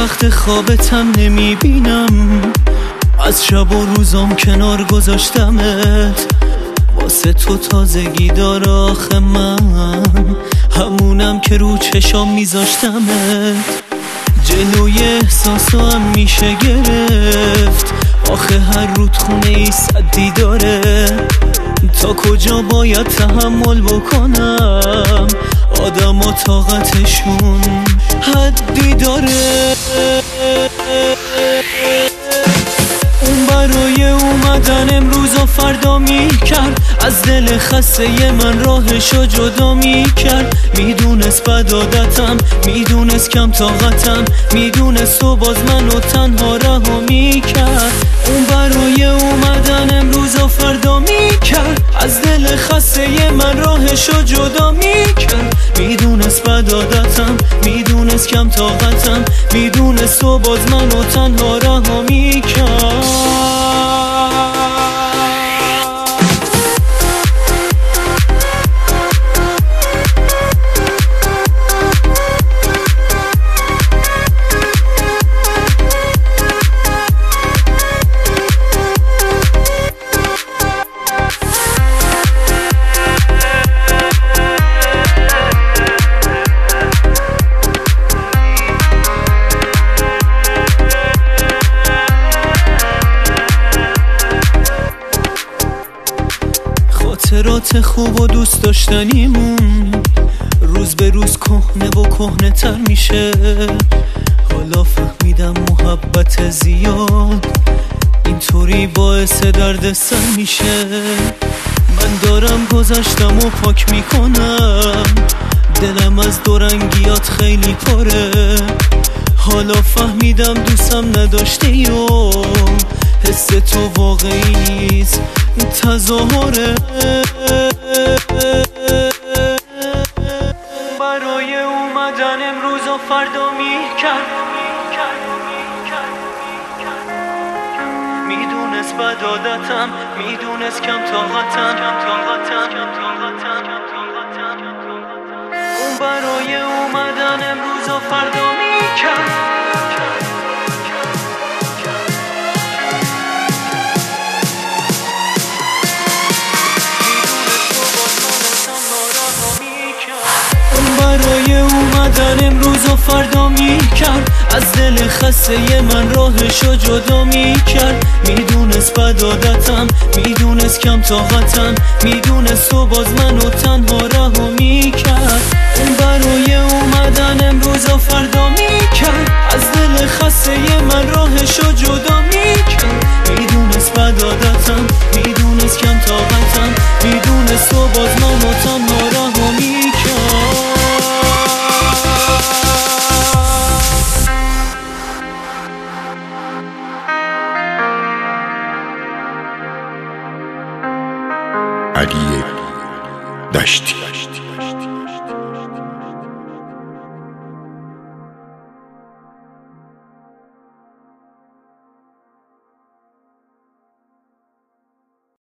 وقت خوابتم نمیبینم، از شب و روزام کنار گذاشتمت، واسه تو تازگی داره آخه من همونم که رو چشام میذاشتمت. جلوی احساسام میشه گرفت، آخه هر رودخونه ای سدی داره، تا کجا باید تحمل بکنم، آدم ها طاقتشون حدی داره. اون برای اومدن امروز و فردا میکرد، از دل خسته من راهشو جدا میکرد، میدونست بد عادتم، میدونست کم طاقتم، میدونست و باز منو تنها رها میکرد. اون برای اومدن امروز و فردا میکرد، از دل خسته من راهشو جدا میکرد، میدونست بد عادتم، میدونست کم طاقتم، میدونست و باز منو تنها رها میکرد. خاطرات خوب و دوست داشتنیمون روز به روز کهنه و کهنه تر میشه، حالا فهمیدم محبت زیاد اینطوری باعث درد سر میشه. من دارم گذشتم و پاک میکنم، دلم از دورنگیات خیلی پره، حالا فهمیدم دوستم نداشتی و حس تو واقعی نیست تظاهره. برای اومدن امروز و فردا میکرد، میدونست بد عادتم، میدونست کم طاقتم، اون برای اومدن امروز و فردا میکرد. برای اومدن امروز و فردا میکرد، از دل خسته من راهشو جدا میکرد، میدونست بد عادتم، میدونست کم طاقتم، میدونست و باز منو تنها رها میکرد. اون برای اومدن امروز و فردا میکرد، از دل خسته من راهشو جدا میکرد، میدونست بد عادتم، میدونست کم طاقتم، میدونست و باز منو تنها رها میکرد. علی دشتی.